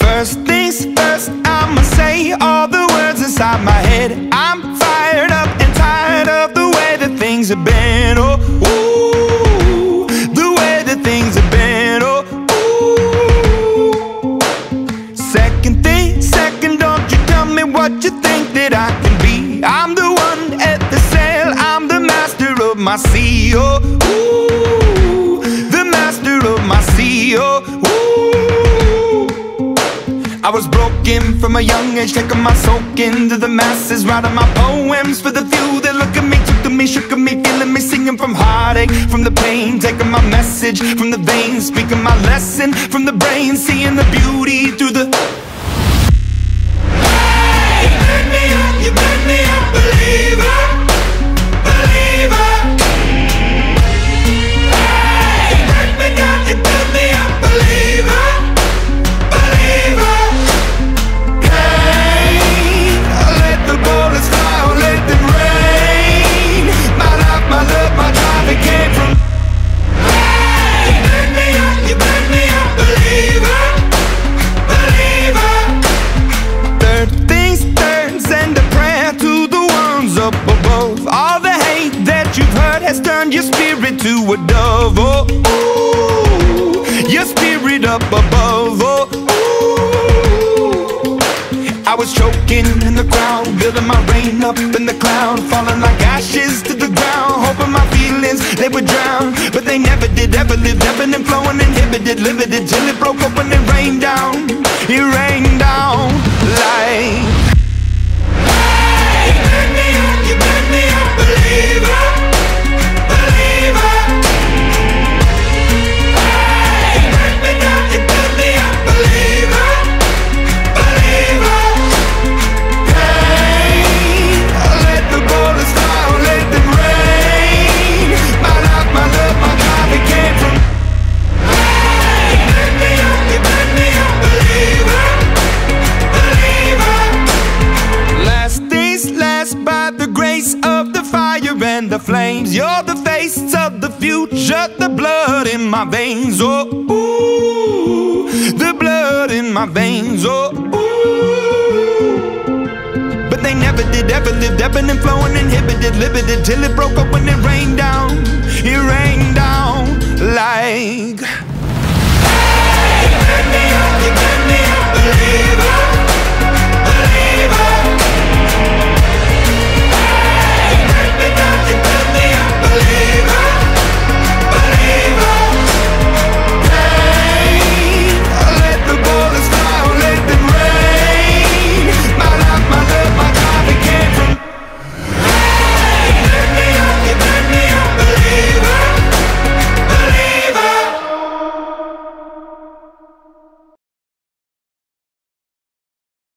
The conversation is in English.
First things first, I'ma say all the words inside my head. I'm fired up and tired of the way that things have been. Oh, ooh, the way that things have been. Oh, ooh. Second thing, second, don't you tell me what you think that I can be. I'm the one at the sail, I'm the master of my sea. Oh, ooh, the master of my sea. Oh, ooh. I was broken from a young age, taking my soak into the masses, writing my poems for the few that look at me, took to me, shook at me, feeling me, singing from heartache, from the pain, taking my message from the veins, speaking my lesson from the brain, seeing the beauty through the... Hey, you made me up, you made me a believer, believer. Hey, you break me down, you build me up, believer, believer. Has turned your spirit to a dove. Oh, ooh, your spirit up above. Oh, ooh. I was choking in the crowd, building my rain up in the cloud, falling like ashes to the ground, hoping my feelings they would drown, but they never did. Ever lived, ebbing and flowing, inhibited, limited, till it broke up when it rained down. It rained down like... Hey, you made me up, you made me a believer. And the flames, you're the face of the future, the blood in my veins. Oh, ooh, the blood in my veins. Oh, ooh. But they never did, ever lived, ebbing and flowing, inhibited, limited, till it broke up when it rained down. It rained down like... Hey, you made me up, you made me a believer.